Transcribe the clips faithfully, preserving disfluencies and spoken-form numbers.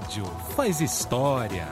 Rádio faz história.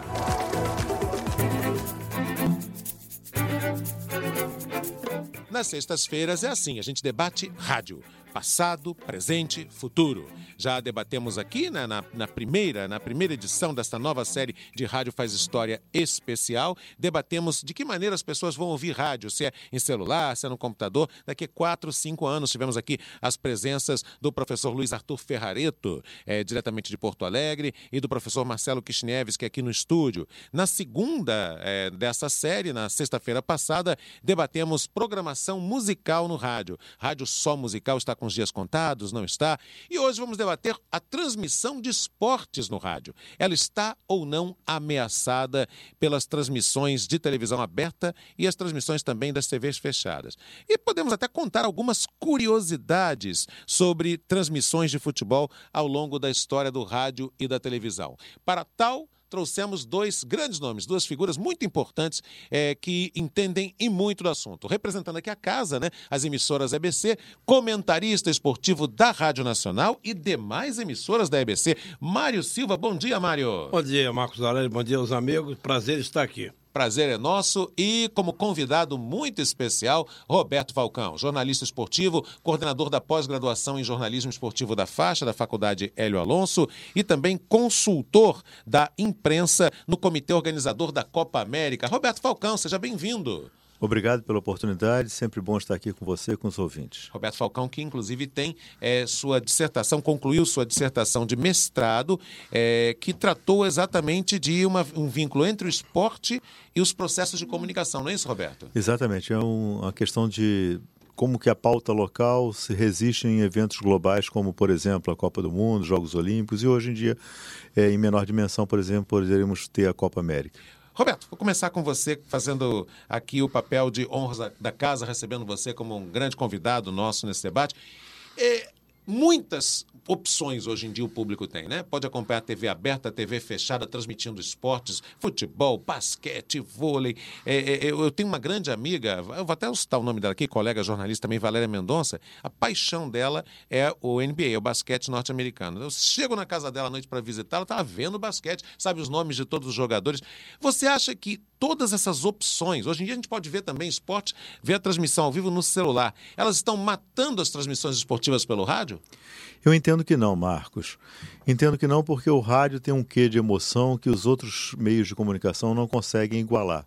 Nas sextas-feiras é assim, a gente debate rádio, passado, presente, futuro. Já debatemos aqui né, na, na, primeira, na primeira edição desta nova série de Rádio Faz História especial, debatemos de que maneira as pessoas vão ouvir rádio, se é em celular, se é no computador. Daqui a quatro, cinco anos tivemos aqui as presenças do professor Luiz Arthur Ferrareto, é, diretamente de Porto Alegre, e do professor Marcelo Kishnevski, que é aqui no estúdio. Na segunda é, dessa série, na sexta-feira passada, debatemos programação musical no rádio. Rádio só musical está com os dias contados, não está? E hoje vamos debater a transmissão de esportes no rádio. Ela está ou não ameaçada pelas transmissões de televisão aberta e as transmissões também das T Vs fechadas. E podemos até contar algumas curiosidades sobre transmissões de futebol ao longo da história do rádio e da televisão. Para tal, trouxemos dois grandes nomes, duas figuras muito importantes é, que entendem e muito do assunto. Representando aqui a casa, né, as emissoras E B C, comentarista esportivo da Rádio Nacional e demais emissoras da E B C. Mário Silva, bom dia, Mário. Bom dia, Marcos Aurélio, bom dia aos amigos, prazer estar aqui. Prazer é nosso e, como convidado muito especial, Roberto Falcão, jornalista esportivo, coordenador da pós-graduação em jornalismo esportivo da faixa da Faculdade Hélio Alonso e também consultor da imprensa no comitê organizador da Copa América. Roberto Falcão, seja bem-vindo. Obrigado pela oportunidade, sempre bom estar aqui com você e com os ouvintes. Roberto Falcão, que inclusive tem é, sua dissertação, concluiu sua dissertação de mestrado, é, que tratou exatamente de uma, um vínculo entre o esporte e os processos de comunicação, não é isso, Roberto? Exatamente, é um, uma questão de como que a pauta local se resiste em eventos globais, como, por exemplo, a Copa do Mundo, Jogos Olímpicos, e hoje em dia, é, em menor dimensão, por exemplo, poderíamos ter a Copa América. Roberto, vou começar com você, fazendo aqui o papel de honra da casa, recebendo você como um grande convidado nosso nesse debate. É, muitas opções hoje em dia o público tem, né? Pode acompanhar a T V aberta, a T V fechada, transmitindo esportes, futebol, basquete, vôlei. É, é, eu tenho uma grande amiga, eu vou até citar o nome dela aqui, colega jornalista também, Valéria Mendonça. A paixão dela é o N B A, o basquete norte-americano. Eu chego na casa dela à noite para visitá-la, ela está vendo basquete, sabe os nomes de todos os jogadores. Você acha que todas essas opções, hoje em dia a gente pode ver também esporte, ver a transmissão ao vivo no celular, elas estão matando as transmissões esportivas pelo rádio? Eu entendo que não, Marcos. Entendo que não porque o rádio tem um quê de emoção que os outros meios de comunicação não conseguem igualar.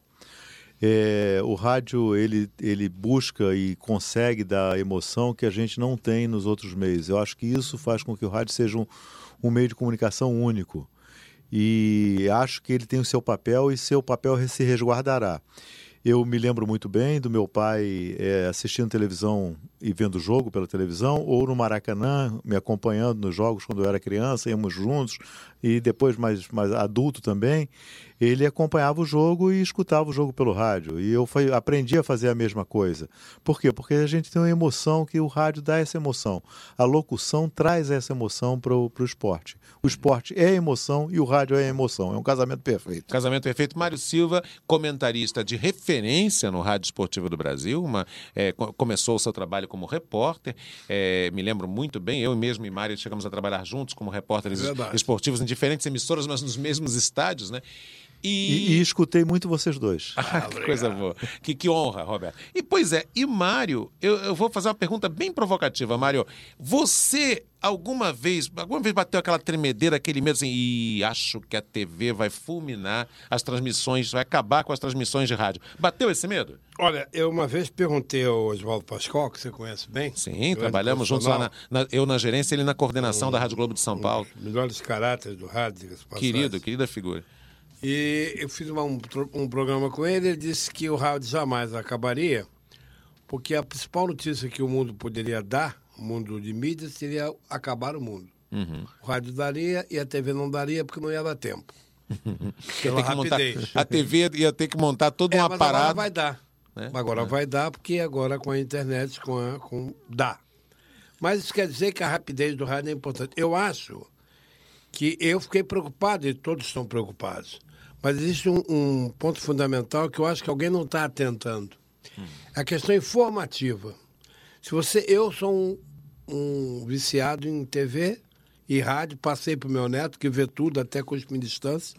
É, o rádio ele, ele busca e consegue dar emoção que a gente não tem nos outros meios. Eu acho que isso faz com que o rádio seja um, um meio de comunicação único. E acho que ele tem o seu papel e seu papel se resguardará. Eu me lembro muito bem do meu pai é, assistindo televisão e vendo jogo pela televisão, ou no Maracanã, me acompanhando nos jogos quando eu era criança, íamos juntos, e depois mais, mais adulto também, ele acompanhava o jogo e escutava o jogo pelo rádio. E eu foi, aprendi a fazer a mesma coisa. Por quê? Porque a gente tem uma emoção que o rádio dá essa emoção. A locução traz essa emoção para o esporte. O esporte é emoção e o rádio é emoção. É um casamento perfeito. Casamento perfeito. Mário Silva, comentarista de referência no Rádio Esportivo do Brasil. Uma, é, começou o seu trabalho como repórter. É, me lembro muito bem, eu mesmo e Mário chegamos a trabalhar juntos como repórteres Verdade. esportivos em diferentes emissoras, mas nos mesmos estádios, né? E... E, e escutei muito vocês dois. Ah, que coisa boa. Que, que honra, Roberto. E, pois é, e Mário, eu, eu vou fazer uma pergunta bem provocativa, Mário. Você, alguma vez, alguma vez bateu aquela tremedeira, aquele medo assim, e acho que a T V vai fulminar as transmissões, vai acabar com as transmissões de rádio. Bateu esse medo? Olha, eu uma vez perguntei ao Oswaldo Pascoal, que você conhece bem. Sim, trabalhamos juntos lá, na, na, eu na gerência, ele na coordenação um, da Rádio Globo de São um Paulo. Os melhores caráteres do rádio. Querido, querida figura. E eu fiz uma, um, um programa com ele, ele disse que o rádio jamais acabaria, porque a principal notícia que o mundo poderia dar, o mundo de mídia, seria acabar o mundo. Uhum. O rádio daria e a T V não daria porque não ia dar tempo. Pela rapidez. Montar, a T V ia ter que montar todo um é, aparato. Agora vai dar. Né? Agora é. vai dar, porque agora com a internet, com a, com, dá. Mas isso quer dizer que a rapidez do rádio é importante. Eu acho que eu fiquei preocupado, e todos estão preocupados. Mas existe um, um ponto fundamental que eu acho que alguém não está atentando. Hum. A questão informativa. Se você, eu sou um, um viciado em T V e rádio, passei para o meu neto, que vê tudo, até com distância.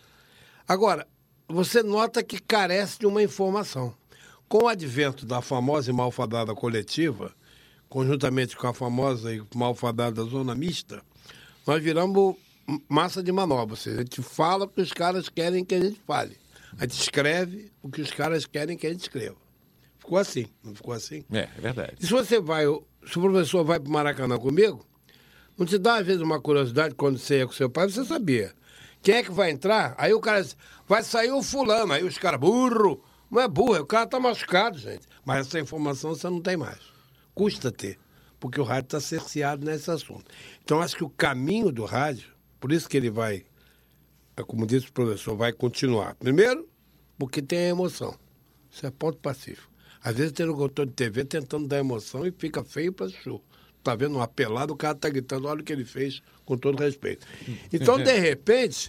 Agora, você nota que carece de uma informação. Com o advento da famosa e malfadada coletiva, conjuntamente com a famosa e malfadada zona mista, nós viramos massa de manobra. Ou seja, a gente fala o que os caras querem que a gente fale. A gente escreve o que os caras querem que a gente escreva. Ficou assim, não ficou assim? É, é verdade. E se você vai, se o professor vai para o Maracanã comigo, não te dá às vezes uma curiosidade quando você ia com seu pai, você sabia. Quem é que vai entrar? Aí o cara diz, vai sair o fulano. Aí os caras, burro. Não é burro, o cara está machucado, gente. Mas essa informação você não tem mais. Custa ter, porque o rádio está cerceado nesse assunto. Então, acho que o caminho do rádio, por isso que ele vai, como disse o professor, vai continuar. Primeiro, porque tem a emoção. Isso é ponto pacífico. Às vezes tem um locutor de T V tentando dar emoção e fica feio para show. Tá vendo uma pelada, o cara tá gritando, olha o que ele fez, com todo respeito. Então, de repente,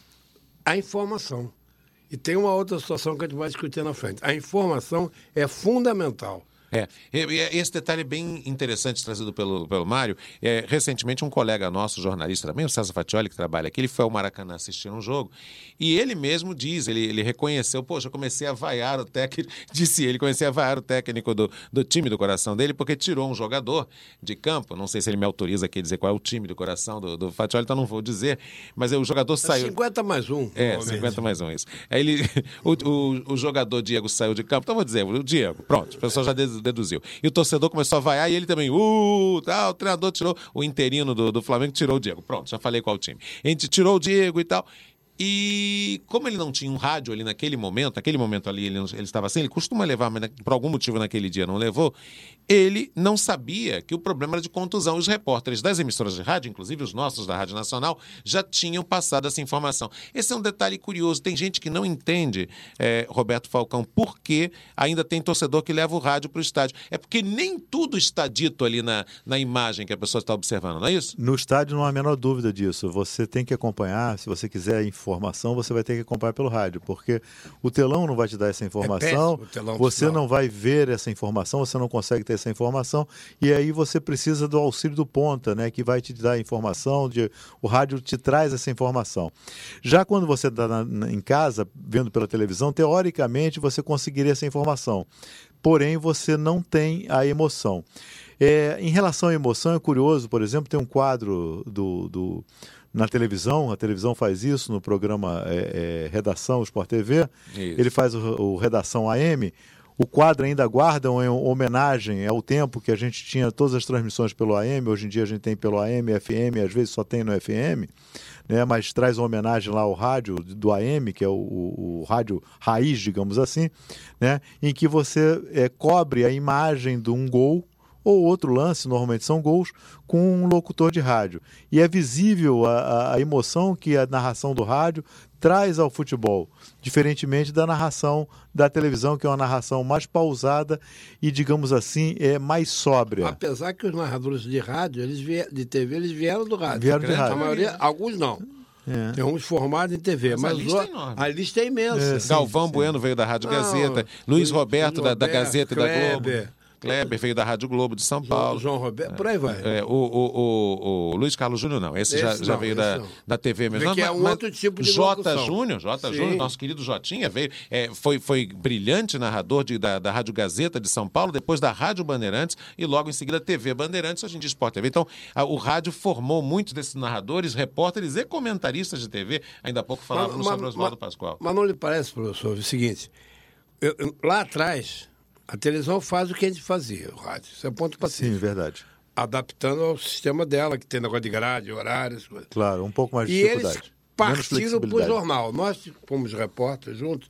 a informação. E tem uma outra situação que a gente vai discutir na frente. A informação é fundamental. É, esse detalhe é bem interessante trazido pelo, pelo Mário. É, recentemente, um colega nosso, jornalista também, o César Fatioli, que trabalha aqui, ele foi ao Maracanã assistir um jogo e ele mesmo diz, ele, ele reconheceu, poxa, eu comecei a vaiar o técnico, disse ele, comecei a vaiar o técnico do, do time do coração dele porque tirou um jogador de campo, não sei se ele me autoriza aqui a dizer qual é o time do coração do, do Fatioli, então não vou dizer, mas o jogador saiu... cinquenta mais um. É, cinquenta mais um, isso. Aí ele, o, o, o jogador Diego saiu de campo, então vou dizer, o Diego, pronto, o pessoal já deduziu. E o torcedor começou a vaiar e ele também, uh, tá, o treinador tirou, o interino do, do Flamengo tirou o Diego. Pronto, já falei qual time. A gente tirou o Diego e tal. E como ele não tinha um rádio ali naquele momento, naquele momento ali ele, ele estava assim, ele costuma levar, mas por algum motivo naquele dia não levou, ele não sabia que o problema era de contusão. Os repórteres das emissoras de rádio, inclusive os nossos da Rádio Nacional, já tinham passado essa informação. Esse é um detalhe curioso, tem gente que não entende, é, Roberto Falcão, por que ainda tem torcedor que leva o rádio para o estádio. É porque nem tudo está dito ali na, na imagem que a pessoa está observando, não é isso? No estádio não há a menor dúvida disso. Você tem que acompanhar, se você quiser informar, informação, você vai ter que acompanhar pelo rádio, porque o telão não vai te dar essa informação, é péssimo, você não vai ver essa informação, você não consegue ter essa informação, e aí você precisa do auxílio do ponta, né, que vai te dar a informação, de, o rádio te traz essa informação. Já quando você está em casa, vendo pela televisão, teoricamente você conseguiria essa informação, porém você não tem a emoção. É, em relação à emoção, é curioso, por exemplo, tem um quadro do... do na televisão, a televisão faz isso no programa é, é, Redação Sport T V, isso. Ele faz o, o Redação A M, o quadro ainda guarda uma homenagem ao tempo que a gente tinha todas as transmissões pelo A M, hoje em dia a gente tem pelo A M, F M, às vezes só tem no F M, né, mas traz uma homenagem lá ao rádio do A M, que é o, o, o rádio raiz, digamos assim, né, em que você é, cobre a imagem de um gol, ou outro lance, normalmente são gols, com um locutor de rádio. E é visível a, a emoção que a narração do rádio traz ao futebol, diferentemente da narração da televisão, que é uma narração mais pausada e, digamos assim, é mais sóbria. Apesar que os narradores de rádio, eles vier, de T V, eles vieram do rádio. Vieram de rádio. A maioria, alguns não. É. Tem uns formados em T V, mas, mas a, lista o... é a lista é imensa. É, sim, Galvão sim. Bueno veio da Rádio Gazeta, não, Luiz Roberto, Luiz da, da Gazeta e da Globo. Kleber veio da Rádio Globo de São Paulo. João, João Roberto, por aí vai. É, o, o, o, o Luiz Carlos Júnior não, esse, esse já, não, já veio da, da T V mesmo. Que é um mas, outro tipo de Jota Júnior, Jota Júnior, nosso querido Jotinha, veio, é, foi, foi brilhante narrador de, da, da Rádio Gazeta de São Paulo, depois da Rádio Bandeirantes e logo em seguida T V Bandeirantes, hoje em dia Sport T V. Então, a, o rádio formou muitos desses narradores, repórteres e comentaristas de T V. Ainda há pouco falávamos sobre Oswaldo Pascoal. Mas não lhe parece, professor, o seguinte, eu, eu, lá atrás... A televisão faz o que a gente fazia, o rádio. Isso é ponto pacífico. Sim, verdade. Adaptando ao sistema dela, que tem negócio de grade, horários. Claro, um pouco mais de e dificuldade. E eles partiram para o jornal. Nós fomos repórteres juntos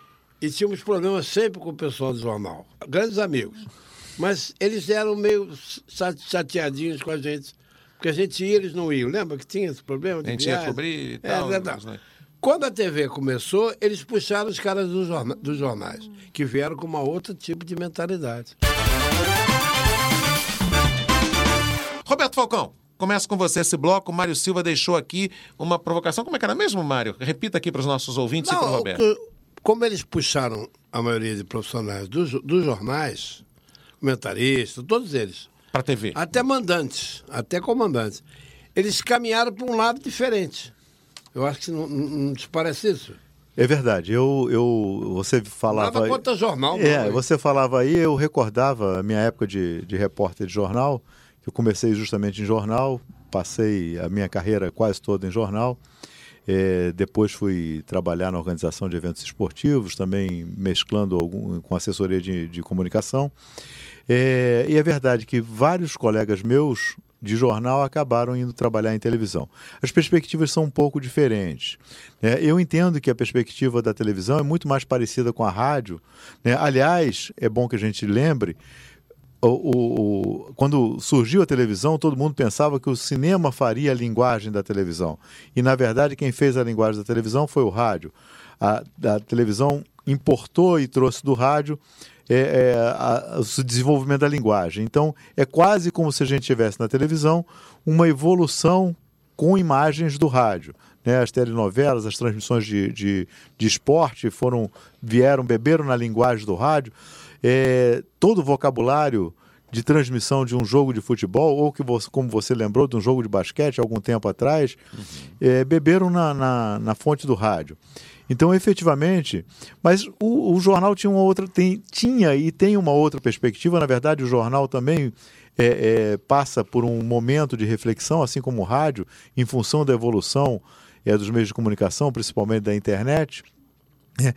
e tínhamos problemas sempre com o pessoal do jornal. Grandes amigos. Mas eles eram meio chateadinhos com a gente. Porque a gente ia, eles não iam. Lembra que tinha esse problema? De a gente ia cobrir e tal. É verdade. Né? Quando a T V começou, eles puxaram os caras dos, jorna dos jornais, que vieram com uma outro tipo de mentalidade. Roberto Falcão, começa com você esse bloco. O Mário Silva deixou aqui uma provocação. Como é que era mesmo, Mário? Repita aqui para os nossos ouvintes Não, e para o Roberto. Como eles puxaram a maioria de profissionais dos, dos jornais, comentaristas, todos eles. Para a T V. Até mandantes, até comandantes. eles caminharam para um lado diferente. Eu acho que não, não, não te parece isso? É verdade. Eu, eu, você falava... Nada contra jornal. É, não, você falava aí, eu recordava a minha época de, de repórter de jornal, que eu comecei justamente em jornal, passei a minha carreira quase toda em jornal, é, depois fui trabalhar na organização de eventos esportivos, também mesclando algum, com assessoria de, de comunicação. É, e é verdade que vários colegas meus de jornal acabaram indo trabalhar em televisão. As perspectivas são um pouco diferentes. Né? Eu entendo que a perspectiva da televisão é muito mais parecida com a rádio. Né? Aliás, é bom que a gente lembre, o, o, o, quando surgiu a televisão, todo mundo pensava que o cinema faria a linguagem da televisão. E, na verdade, quem fez a linguagem da televisão foi o rádio. A, a televisão importou e trouxe do rádio É, é, a, o desenvolvimento da linguagem. Então, é quase como se a gente tivesse na televisão uma evolução com imagens do rádio. Né? As telenovelas, as transmissões de, de, de esporte foram, vieram, beberam na linguagem do rádio. É, todo o vocabulário de transmissão de um jogo de futebol, ou que você, como você lembrou, de um jogo de basquete algum tempo atrás, uhum. é, beberam na, na, na fonte do rádio. Então, efetivamente, mas o, o jornal tinha uma outra, tem, tinha e tem uma outra perspectiva. Na verdade, o jornal também é, é, passa por um momento de reflexão, assim como o rádio, em função da evolução é, dos meios de comunicação, principalmente da internet. É,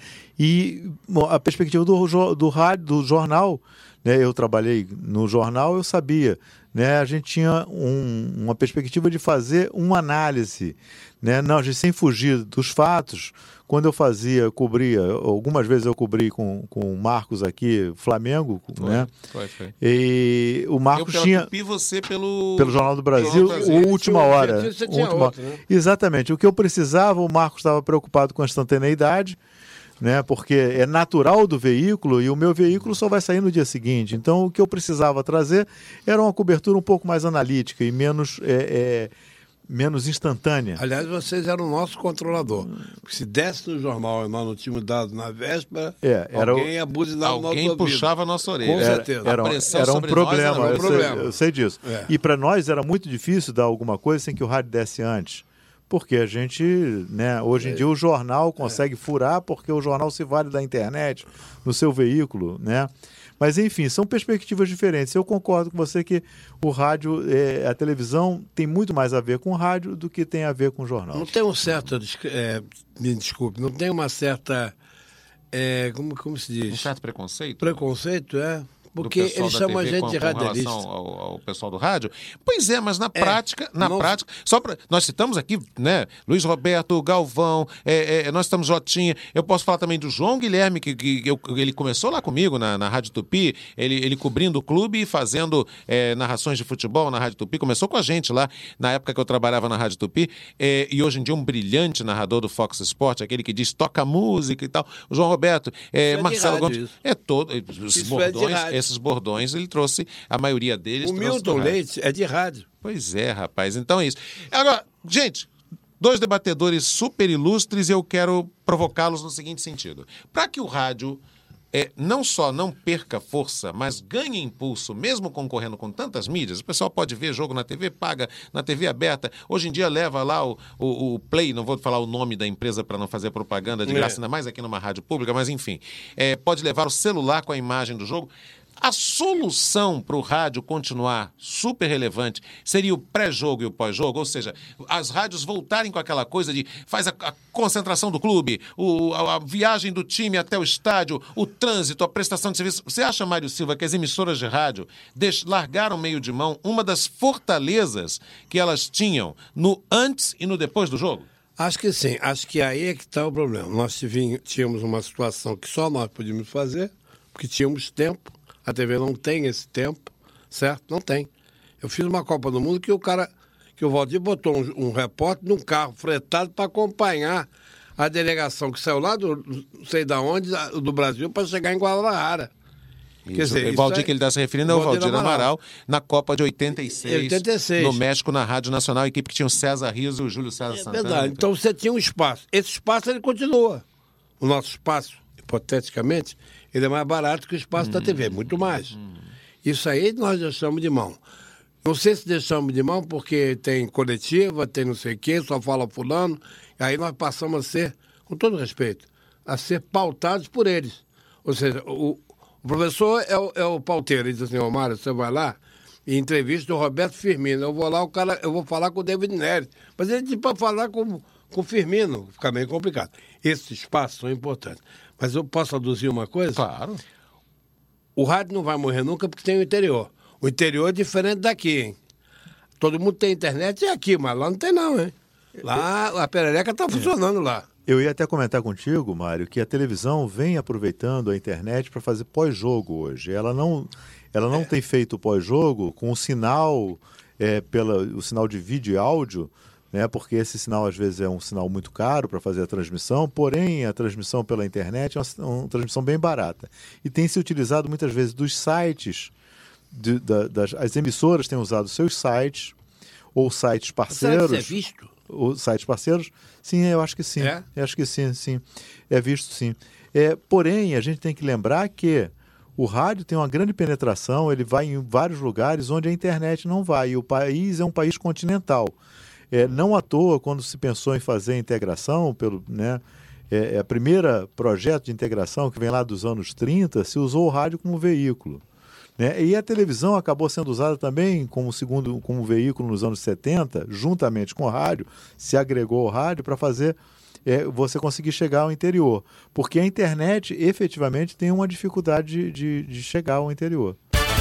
e bom, a perspectiva do, do rádio, do jornal, né, eu trabalhei no jornal, eu sabia, né, a gente tinha um, uma perspectiva de fazer uma análise, né, não, a gente, sem fugir dos fatos. Quando eu fazia, cobria, algumas vezes eu cobri com, com o Marcos aqui, Flamengo, foi, né? Foi, foi. E o Marcos eu tinha... E você pelo... Pelo Jornal do Brasil, Jornal do Brasil. o Última Hora. Você tinha última... outro, né? Exatamente. O que eu precisava, o Marcos estava preocupado com a instantaneidade, né? Porque é natural do veículo e o meu veículo só vai sair no dia seguinte. Então, o que eu precisava trazer era uma cobertura um pouco mais analítica e menos... É, é... menos instantânea. Aliás, vocês eram o nosso controlador. Porque se desse no jornal e nós não tínhamos dado na véspera, é, era alguém o... abusinava o nosso ouvido. Alguém puxava a nossa orelha. Com certeza. Era, era, era um problema. Era um eu, problema. Sei, eu sei disso. É. E para nós era muito difícil dar alguma coisa sem que o rádio desse antes. Porque a gente, né, hoje em é. dia o jornal consegue é. furar porque o jornal se vale da internet no seu veículo, né? Mas, enfim, são perspectivas diferentes. Eu concordo com você que o rádio, é, a televisão tem muito mais a ver com o rádio do que tem a ver com o jornal. Não tem um certo, é, me desculpe, não tem uma certa, é, como, como se diz? Um certo preconceito? Preconceito, é. Porque eles chamam a gente com, de radialista. Com relação ao, ao pessoal do rádio? Pois é, mas na é, prática, na não... prática, só pra, nós citamos aqui, né, Luiz Roberto, Galvão, é, é, nós estamos Jotinha, eu posso falar também do João Guilherme, que, que eu, ele começou lá comigo na, na Rádio Tupi, ele, ele cobrindo o clube e fazendo é, narrações de futebol na Rádio Tupi, começou com a gente lá, na época que eu trabalhava na Rádio Tupi, é, e hoje em dia um brilhante narrador do Fox Sport, aquele que diz toca música e tal, o João Roberto, é, é Marcelo Gomes, isso. é todo, os bordões, é esses bordões, ele trouxe, a maioria deles... O Milton Leite é de rádio. Pois é, rapaz, então é isso. Agora, gente, dois debatedores super ilustres e eu quero provocá-los no seguinte sentido. Para que o rádio é, não só não perca força, mas ganhe impulso, mesmo concorrendo com tantas mídias, o pessoal pode ver jogo na T V paga, na T V aberta, hoje em dia leva lá o, o, o Play, não vou falar o nome da empresa para não fazer propaganda de graça, é. ainda mais aqui numa rádio pública, mas enfim, é, pode levar o celular com a imagem do jogo. A solução para o rádio continuar super relevante seria o pré-jogo e o pós-jogo, ou seja, as rádios voltarem com aquela coisa de faz a, a concentração do clube, o, a, a viagem do time até o estádio, o trânsito, a prestação de serviço. Você acha, Mário Silva, que as emissoras de rádio deix, largaram meio de mão uma das fortalezas que elas tinham no antes e no depois do jogo? Acho que sim. Acho que aí é que está o problema. Nós tínhamos uma situação que só nós podíamos fazer, porque tínhamos tempo. A T V não tem esse tempo, certo? Não tem. Eu fiz uma Copa do Mundo que o cara, que o Valdir botou um, um repórter num carro fretado para acompanhar a delegação que saiu lá do não sei da onde, do Brasil, para chegar em Guadalajara. Quer dizer, o Valdir é... que ele está se referindo é o Valdir Amaral, Amaral, na Copa de oitenta e seis, oitenta e seis, no México, na Rádio Nacional, a equipe que tinha o César Rizzo e o Júlio César é Santana. Verdade. Então você tinha um espaço. Esse espaço ele continua. O nosso espaço, hipoteticamente, ele é mais barato que o espaço uhum. da T V, muito mais. Uhum. Isso aí nós deixamos de mão. Não sei se deixamos de mão porque tem coletiva, tem não sei o quê, só fala fulano. E aí nós passamos a ser, com todo respeito, a ser pautados por eles. Ou seja, o, o professor é o, é o pauteiro. Ele diz assim, ô Mário, você vai lá e entrevista o Roberto Firmino. Eu vou lá, o cara, eu vou falar com o David Neres. Mas ele diz para falar com, com o Firmino. Fica meio complicado. Esses espaços são importantes. Mas eu posso aduzir uma coisa? Claro. O rádio não vai morrer nunca porque tem o interior. O interior é diferente daqui, hein? Todo mundo tem internet é aqui, mas lá não tem não, hein? Lá a perereca está funcionando lá. Eu ia até comentar contigo, Mário, que a televisão vem aproveitando a internet para fazer pós-jogo hoje. Ela não, ela não é. tem feito pós-jogo com o sinal, é, pela, o sinal de vídeo e áudio, né, porque esse sinal às vezes é um sinal muito caro para fazer a transmissão, porém a transmissão pela internet é uma, uma transmissão bem barata. E tem se utilizado muitas vezes dos sites, de, da, das, as emissoras têm usado seus sites ou sites parceiros. Será que isso é visto? Os sites parceiros? Sim, eu acho que sim. É? Eu acho que sim, sim. É visto sim. É, porém, a gente tem que lembrar que o rádio tem uma grande penetração, ele vai em vários lugares onde a internet não vai. E o país é um país continental. É, não à toa, quando se pensou em fazer a integração, pelo, né, é, é a primeira projeto de integração que vem lá dos anos trinta, se usou o rádio como veículo. Né? E a televisão acabou sendo usada também como segundo como veículo nos anos setenta, juntamente com o rádio, se agregou o rádio para fazer é, você conseguir chegar ao interior. Porque a internet efetivamente tem uma dificuldade de, de, de chegar ao interior.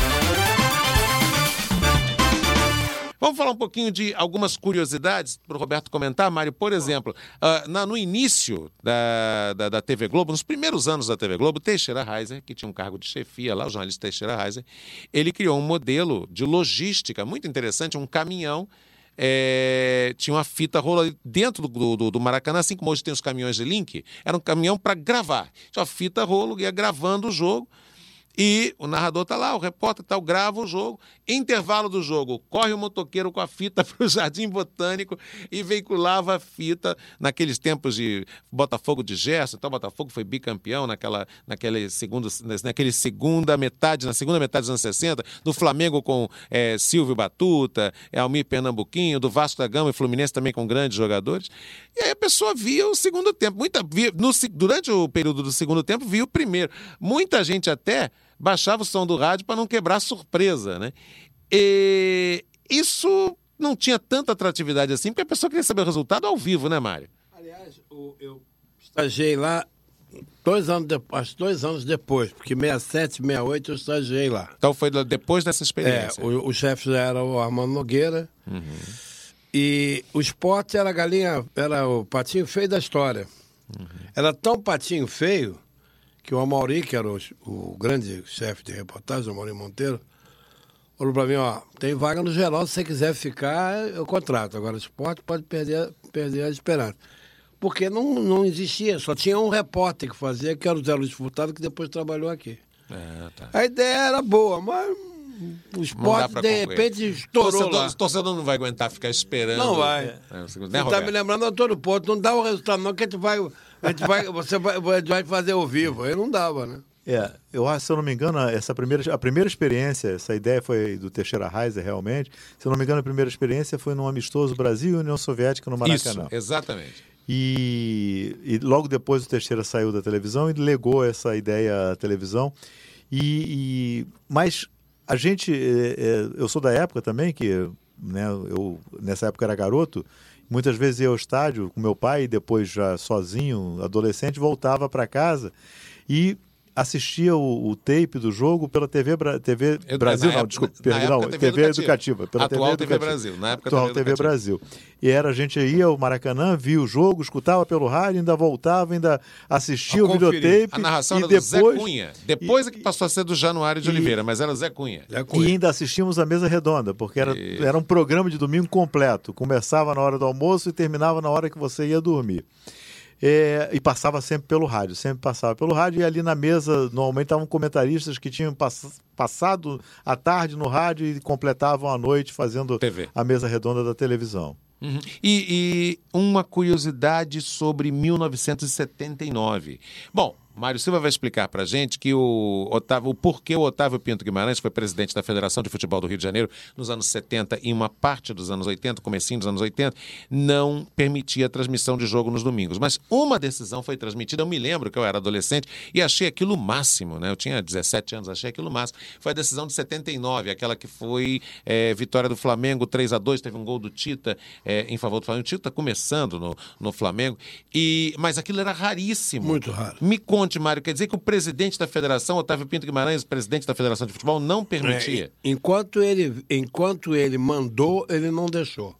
Vamos falar um pouquinho de algumas curiosidades para o Roberto comentar, Mário. Por exemplo, uh, na, no início da, da, da T V Globo, nos primeiros anos da T V Globo, Teixeira Reiser, que tinha um cargo de chefia lá, o jornalista Teixeira Reiser, ele criou um modelo de logística muito interessante, um caminhão, é, tinha uma fita rola dentro do, do, do Maracanã, assim como hoje tem os caminhões de link, era um caminhão para gravar. Tinha uma fita rolo, ia gravando o jogo. E o narrador está lá, o repórter tal, grava o jogo. Intervalo do jogo, corre o motoqueiro com a fita para o Jardim Botânico e veiculava a fita naqueles tempos de Botafogo de Gerson. Então, o Botafogo foi bicampeão naquela, naquele segundo, naquele segunda metade, na segunda metade dos anos sessenta, do Flamengo com é, Silvio Batuta, Almir Pernambuquinho, do Vasco da Gama e Fluminense também com grandes jogadores. E aí a pessoa via o segundo tempo. Muita, via, no, durante o período do segundo tempo, via o primeiro. Muita gente até baixava o som do rádio para não quebrar a surpresa, né? E isso não tinha tanta atratividade assim, porque a pessoa queria saber o resultado ao vivo, né, Mário? Aliás, eu estagiei lá dois anos, de, acho dois anos depois, porque sessenta e sete, sessenta e oito eu estagiei lá. Então foi depois dessa experiência. É, o, o chefe já era o Armando Nogueira, uhum. E o esporte era a galinha, era o patinho feio da história. Uhum. Era tão patinho feio que o Amaury, que era o, o grande chefe de reportagem, o Amaury Monteiro, falou para mim, ó, tem vaga no geral, se você quiser ficar, eu contrato. Agora o esporte pode perder, perder a esperança. Porque não, não existia, só tinha um repórter que fazia, que era o Zé Luiz Furtado, que depois trabalhou aqui. É, tá. A ideia era boa, mas o esporte, de repente, estourou torcedor, lá. O torcedor não vai aguentar ficar esperando. Não vai. É, é, você está me lembrando a todo ponto, não dá o resultado não, que a gente vai, a gente vai, você vai, vai fazer ao vivo. Aí não dava, né? É, eu acho, se eu não me engano, essa primeira, a primeira experiência, essa ideia foi do Teixeira Reiser, realmente. Se eu não me engano, a primeira experiência foi num amistoso Brasil e União Soviética no Maracanã. Isso, exatamente. E, e logo depois o Teixeira saiu da televisão e legou essa ideia à televisão. E, e, mas a gente, é, é, eu sou da época também, que né, eu nessa época era garoto, muitas vezes ia ao estádio com meu pai e depois já sozinho, adolescente, voltava para casa e assistia o, o tape do jogo pela T V, Bra... T V Brasil, não, desculpa, perdão, T V, T V Educativa. Pela Atual T V, T V Brasil, na época Atual T V Brasil. E era, a gente ia ao Maracanã, via o jogo, escutava pelo rádio, ainda voltava, ainda assistia o videotape. A narração e era depois, do Zé Cunha. Depois e, é que passou a ser do Januário de e, Oliveira, mas era Zé Cunha. Zé Cunha. E ainda assistíamos a Mesa Redonda, porque era, era um programa de domingo completo. Começava na hora do almoço e terminava na hora que você ia dormir. É, e passava sempre pelo rádio, sempre passava pelo rádio, e ali na mesa normalmente estavam comentaristas que tinham pass- passado a tarde no rádio e completavam a noite fazendo T V. A mesa redonda da televisão. Uhum. E, e uma curiosidade sobre mil novecentos e setenta e nove. Bom, Mário Silva vai explicar para a gente que o, Otávio, o porquê o Otávio Pinto Guimarães foi presidente da Federação de Futebol do Rio de Janeiro nos anos setenta e uma parte dos anos oitenta, comecinho dos anos oitenta, não permitia a transmissão de jogo nos domingos. Mas uma decisão foi transmitida, eu me lembro que eu era adolescente e achei aquilo o máximo, né? Eu tinha dezessete anos, achei aquilo o máximo. Foi a decisão de setenta e nove, aquela que foi é, vitória do Flamengo, três a dois, teve um gol do Tita é, em favor do Flamengo. O Tita está começando no, no Flamengo, e, mas aquilo era raríssimo. Muito raro. Me conte, Mário, quer dizer que o presidente da federação, Otávio Pinto Guimarães, presidente da Federação de Futebol, não permitia? É, enquanto, ele, enquanto ele mandou, ele não deixou.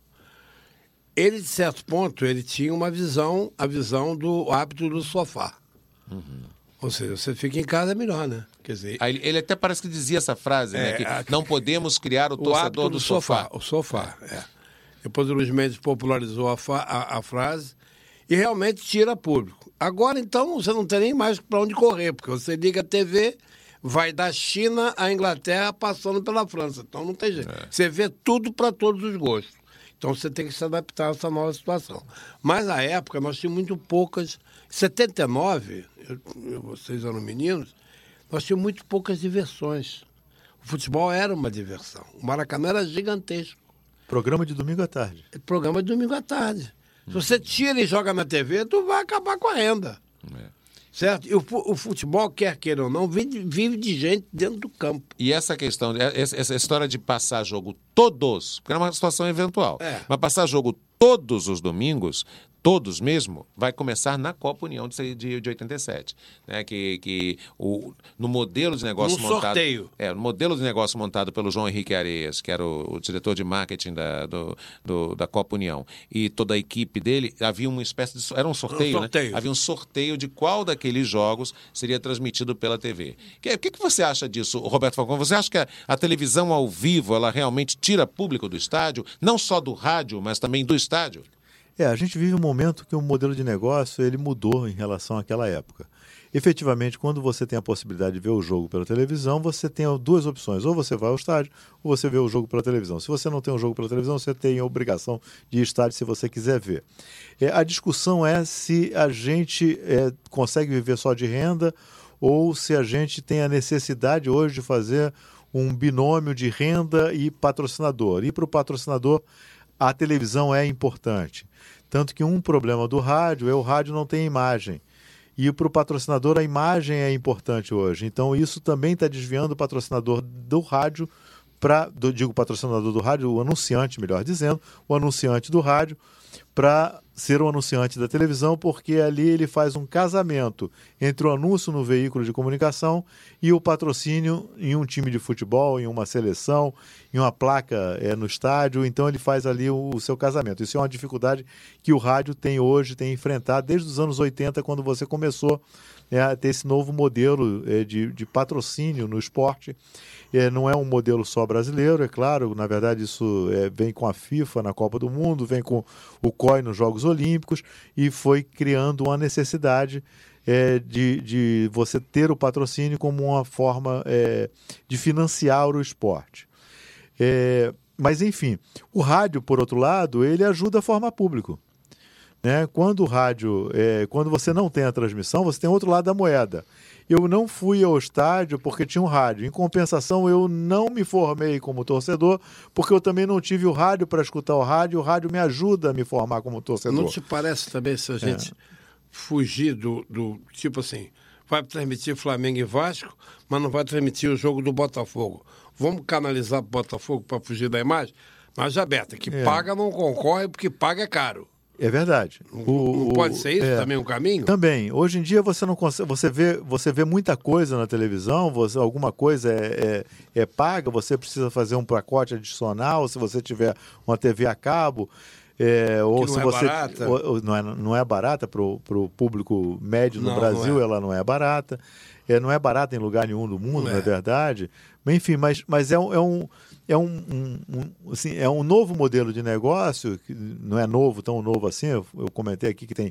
Ele, de certo ponto, ele tinha uma visão, a visão do hábito do sofá. Uhum. Ou seja, você fica em casa é melhor, né? Quer dizer, Aí, ele até parece que dizia essa frase, é, né? Que a, não podemos criar o, o torcedor do, do sofá. sofá. O sofá, é. Depois o Luiz Mendes popularizou a, fa, a, a frase e realmente tira público. Agora, então, você não tem nem mais para onde correr, porque você liga a T V, vai da China à Inglaterra passando pela França. Então não tem jeito. É. Você vê tudo para todos os gostos. Então você tem que se adaptar a essa nova situação. Mas na época nós tínhamos muito poucas. Em setenta e nove, eu, eu, vocês eram meninos, nós tínhamos muito poucas diversões. O futebol era uma diversão. O Maracanã era gigantesco. Programa de domingo à tarde. Programa de domingo à tarde. Se você tira e joga na T V, tu vai acabar com a renda. É. Certo? E o, o futebol, quer queira ou não, vive, vive de gente dentro do campo. E essa questão, essa, essa história de passar jogo todos, porque é uma situação eventual, é. mas passar jogo todos os domingos, todos mesmo, vai começar na Copa União de, de, de oitenta e sete. Né? Que, que o, no modelo de negócio um montado... sorteio. É, no modelo de negócio montado pelo João Henrique Areias, que era o, o diretor de marketing da, do, do, da Copa União, e toda a equipe dele, havia uma espécie de... Era um sorteio, um sorteio. né? Havia um sorteio de qual daqueles jogos seria transmitido pela T V. O que, que, que você acha disso, Roberto Falcão? Você acha que a, a televisão ao vivo, ela realmente tira público do estádio? Não só do rádio, mas também do estádio? É, a gente vive um momento que o modelo de negócio ele mudou em relação àquela época. Efetivamente, quando você tem a possibilidade de ver o jogo pela televisão, você tem duas opções. Ou você vai ao estádio, ou você vê o jogo pela televisão. Se você não tem o jogo pela televisão, você tem a obrigação de ir ao estádio se você quiser ver. É, a discussão é se a gente é, consegue viver só de renda ou se a gente tem a necessidade hoje de fazer um binômio de renda e patrocinador. E para o patrocinador, a televisão é importante. Tanto que um problema do rádio é o rádio não tem imagem. E para o patrocinador a imagem é importante hoje. Então isso também está desviando o patrocinador do rádio para, digo patrocinador do rádio, o anunciante, melhor dizendo, o anunciante do rádio, para ser um anunciante da televisão, porque ali ele faz um casamento entre o anúncio no veículo de comunicação e o patrocínio em um time de futebol, em uma seleção, em uma placa é, no estádio. Então ele faz ali o, o seu casamento. Isso é uma dificuldade que o rádio tem hoje, tem enfrentado desde os anos oitenta, quando você começou é, a ter esse novo modelo é, de, de patrocínio no esporte. É, não é um modelo só brasileiro, é claro, na verdade isso é, vem com a FIFA na Copa do Mundo, vem com o C O I nos Jogos Olímpicos e foi criando uma necessidade é, de, de você ter o patrocínio como uma forma é, de financiar o esporte. É, mas, enfim, o rádio, por outro lado, ele ajuda a formar público. Né? Quando o rádio, é, quando você não tem a transmissão, você tem outro lado da moeda. Eu não fui ao estádio porque tinha um rádio. Em compensação, eu não me formei como torcedor porque eu também não tive o rádio para escutar o rádio. O rádio me ajuda a me formar como torcedor. Não te parece também se a gente é. fugir do, do... Tipo assim, vai transmitir Flamengo e Vasco, mas não vai transmitir o jogo do Botafogo. Vamos canalizar para o Botafogo para fugir da imagem? Mas já aberta, que é. paga não concorre porque paga é caro. É verdade. O, não pode ser isso é, também um caminho? Também. Hoje em dia você não consegue, você vê, você vê muita coisa na televisão, você, alguma coisa é, é, é paga, você precisa fazer um pacote adicional, se você tiver uma T V a cabo. É, ou que não se é você barata. Ou, ou não, é, não é barata para o público médio no não, Brasil, não é. ela não é barata. É, não é barata em lugar nenhum do mundo, não, não é. é verdade. Mas, enfim, mas, mas é um. É um É um, um, um, assim, é um novo modelo de negócio, que não é novo, tão novo assim, eu, eu comentei aqui que tem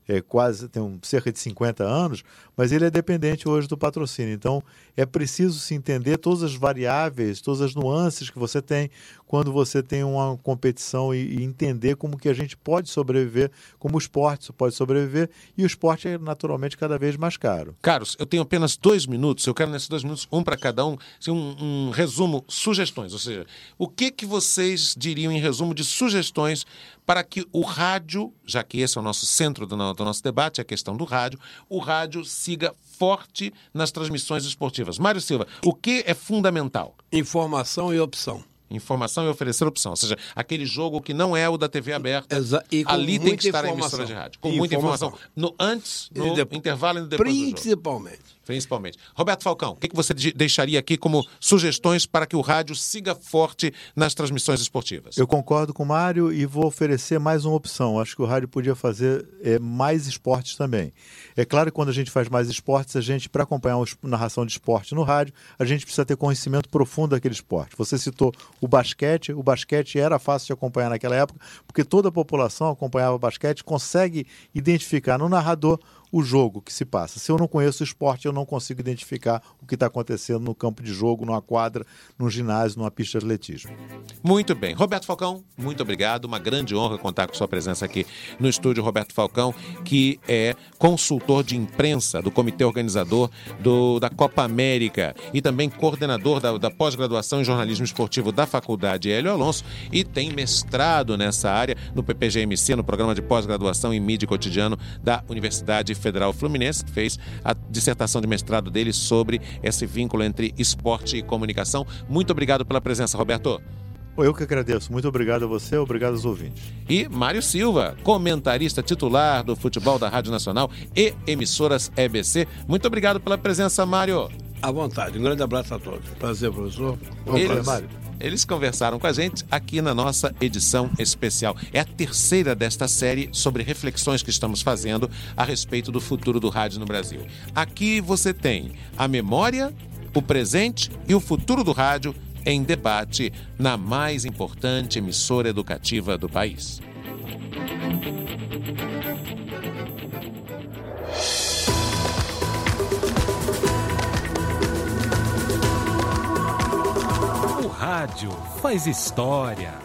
é, quase, tem um, cerca de cinquenta anos, mas ele é dependente hoje do patrocínio. Então, é preciso se entender todas as variáveis, todas as nuances que você tem quando você tem uma competição e, e entender como que a gente pode sobreviver, como o esporte pode sobreviver, e o esporte é naturalmente cada vez mais caro. Carlos, eu tenho apenas dois minutos, eu quero nesses dois minutos, um para cada um, assim, um, um resumo, sugestões, ou seja, o que, que vocês diriam em resumo de sugestões para que o rádio, já que esse é o nosso centro do, do nosso debate, a questão do rádio, o rádio siga forte nas transmissões esportivas. Mário Silva, o que é fundamental? Informação e opção. Informação e oferecer opção, ou seja, aquele jogo que não é o da T V aberta, Exa- e com ali tem que estar a informação. emissora de rádio, com E muita informação, informação. no antes, no de- intervalo e no depois do jogo. Principalmente. Principalmente. Roberto Falcão, o que que você de- deixaria aqui como sugestões para que o rádio siga forte nas transmissões esportivas? Eu concordo com o Mário e vou oferecer mais uma opção. Acho que o rádio podia fazer é, mais esportes também. É claro que quando a gente faz mais esportes, a gente, para acompanhar uma narração de esporte no rádio, a gente precisa ter conhecimento profundo daquele esporte. Você citou o basquete. O basquete era fácil de acompanhar naquela época, porque toda a população acompanhava o basquete, consegue identificar no narrador o jogo que se passa. Se eu não conheço o esporte, eu não consigo identificar o que está acontecendo no campo de jogo, numa quadra, num ginásio, numa pista de atletismo. Muito bem. Roberto Falcão, muito obrigado. Uma grande honra contar com sua presença aqui no estúdio. Roberto Falcão, que é consultor de imprensa do comitê organizador do, da Copa América e também coordenador da, da pós-graduação em jornalismo esportivo da Faculdade Hélio Alonso e tem mestrado nessa área no P P G M C, no programa de pós-graduação em mídia e cotidiano da Universidade Federal Fluminense, que fez a dissertação de mestrado dele sobre esse vínculo entre esporte e comunicação. Muito obrigado pela presença, Roberto. Eu que agradeço. Muito obrigado a você, obrigado aos ouvintes. E Mário Silva, comentarista titular do futebol da Rádio Nacional e emissoras E B C. Muito obrigado pela presença, Mário. À vontade. Um grande abraço a todos. Prazer, professor. Bom Eles, prazer, Mário. eles conversaram com a gente aqui na nossa edição especial. É a terceira desta série sobre reflexões que estamos fazendo a respeito do futuro do rádio no Brasil. Aqui você tem a memória, o presente e o futuro do rádio em debate na mais importante emissora educativa do país. O rádio faz história.